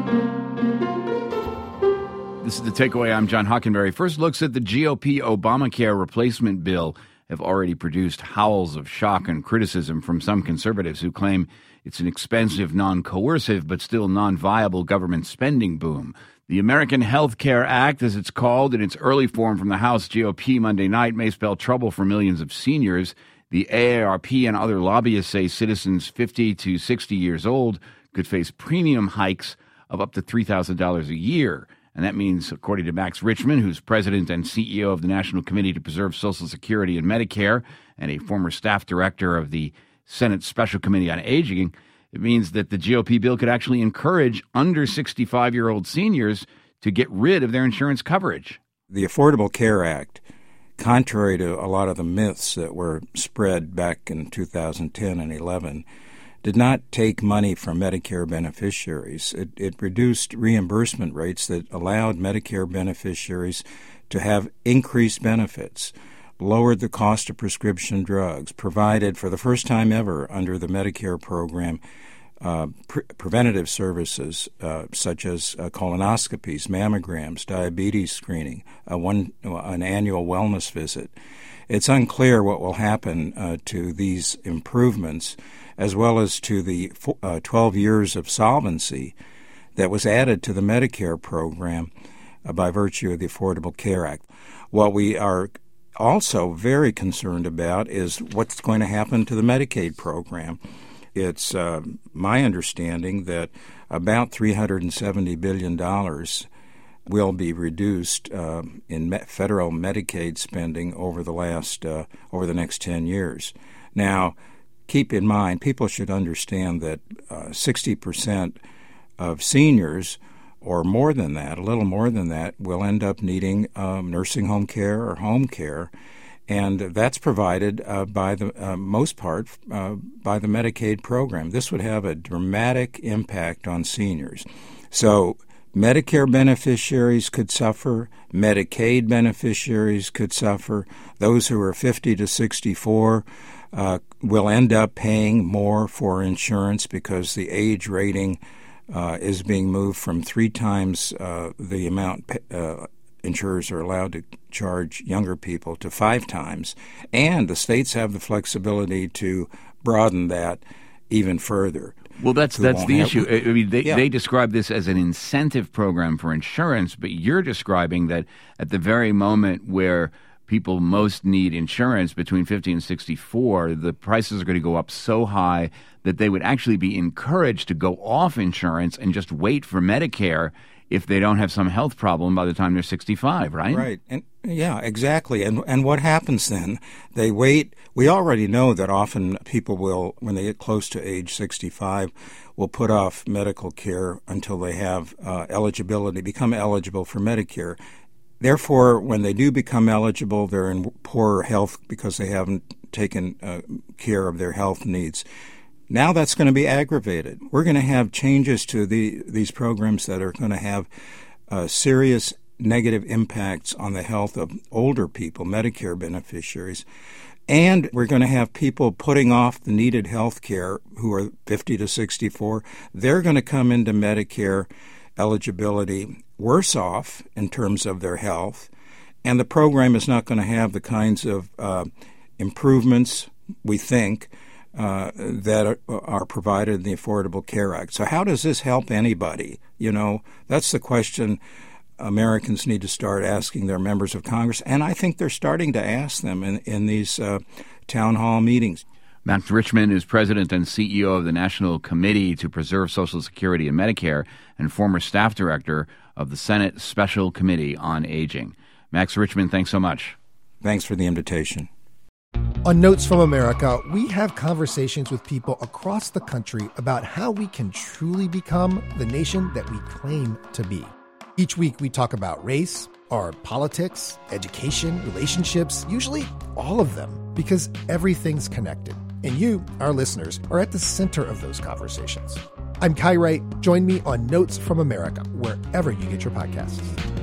This is The Takeaway. I'm John Hockenberry. First looks at the GOP Obamacare replacement bill have already produced howls of shock and criticism from some conservatives who claim it's an expensive, non-coercive, but still non-viable government spending boom. The American Health Care Act, as it's called in its early form from the House GOP Monday night, may spell trouble for millions of seniors. The AARP and other lobbyists say citizens 50 to 60 years old could face premium hikes of up to $3,000 a year. And that means, according to Max Richman, who's president and CEO of the National Committee to Preserve Social Security and Medicare and a former staff director of the Senate Special Committee on Aging, it means that the GOP bill could actually encourage under 65-year-old seniors to get rid of their insurance coverage. The Affordable Care Act, contrary to a lot of the myths that were spread back in 2010 and 11, did not take money from Medicare beneficiaries. It reduced reimbursement rates that allowed Medicare beneficiaries to have increased benefits, lowered the cost of prescription drugs, provided for the first time ever under the Medicare program preventative services such as colonoscopies, mammograms, diabetes screening, an annual wellness visit. It's unclear what will happen to these improvements, as well as to the 12 years of solvency that was added to the Medicare program by virtue of the Affordable Care Act. What we are also very concerned about is what's going to happen to the Medicaid program. It's my understanding that about $370 billion will be reduced in federal Medicaid spending over the next 10 years. Now, keep in mind, people should understand that 60% of seniors, or more than that, a little more than that, will end up needing nursing home care or home care, and that's provided by the most part by the Medicaid program. This would have a dramatic impact on seniors. So Medicare beneficiaries could suffer, Medicaid beneficiaries could suffer, those who are 50 to 64 will end up paying more for insurance because the age rating is being moved from 3 times the amount insurers are allowed to charge younger people to 5 times. And the states have the flexibility to broaden that even further. Well, that's the issue. I mean, they describe this as an incentive program for insurance, but you're describing that at the very moment where people most need insurance, between 50 and 64, the prices are going to go up so high that they would actually be encouraged to go off insurance and just wait for Medicare if they don't have some health problem by the time they're 65, right? Right. And yeah, exactly. And what happens then? They wait. We already know that often people will, when they get close to age 65, will put off medical care until they have become eligible for Medicare. Therefore, when they do become eligible, they're in poorer health because they haven't taken care of their health needs. Now that's going to be aggravated. We're going to have changes to these programs that are going to have serious negative impacts on the health of older people, Medicare beneficiaries. And we're going to have people putting off the needed health care who are 50 to 64. They're going to come into Medicare eligibility worse off in terms of their health, and the program is not going to have the kinds of improvements, we think, that are provided in the Affordable Care Act. So how does this help anybody? You know, that's the question Americans need to start asking their members of Congress, and I think they're starting to ask them in these town hall meetings. Max Richman is president and CEO of the National Committee to Preserve Social Security and Medicare and former staff director of the Senate Special Committee on Aging. Max Richman, thanks so much. Thanks for the invitation. On Notes from America, we have conversations with people across the country about how we can truly become the nation that we claim to be. Each week we talk about race, our politics, education, relationships, usually all of them, because everything's connected. And you, our listeners, are at the center of those conversations. I'm Kai Wright. Join me on Notes from America, wherever you get your podcasts.